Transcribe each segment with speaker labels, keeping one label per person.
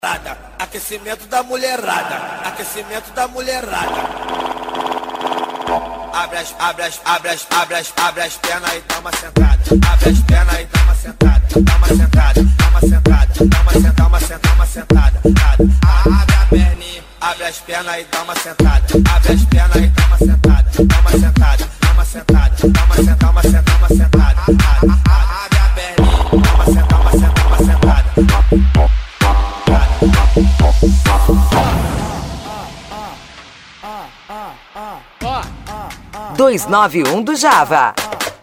Speaker 1: Aquecimento da mulherada, aquecimento da mulherada. Abre as pernas e dá uma sentada. Abre as pernas e dá uma sentada. Dá uma sentada, dá uma sentada, dá uma sentada, uma sentada. Abre a perninha, abre as pernas e dá uma sentada. Abre as pernas e dá uma sentada. Dá uma sentada, dá uma sentada, dá uma sentada, uma sentada, uma sentada. Abre a perninha, dá uma sentada, uma sentada, uma sentada.
Speaker 2: 291 do Java.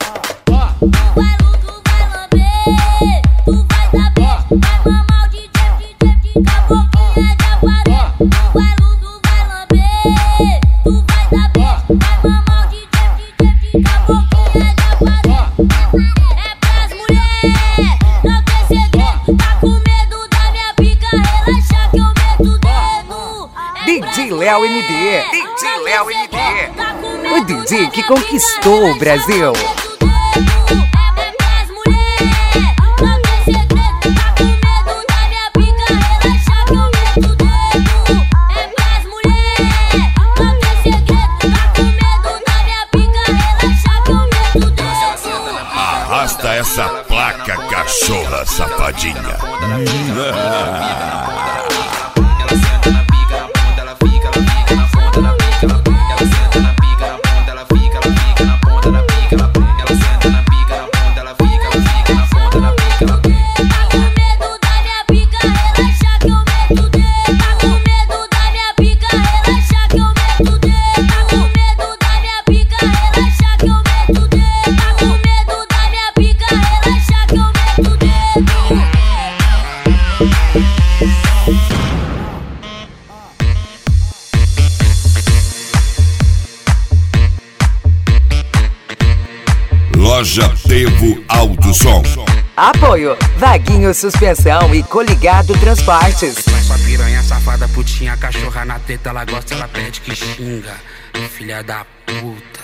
Speaker 2: DJ Léo MD, DJ Léo MD, o DJ que conquistou o Brasil.
Speaker 3: Arrasta essa placa, cachorra safadinha. Loja Tevo Alto Som.
Speaker 2: Apoio Vaguinho Suspensão e Coligado Transportes.
Speaker 4: Vai sua piranha safada, putinha, cachorra na teta, ela gosta, ela pede que xinga, filha da puta.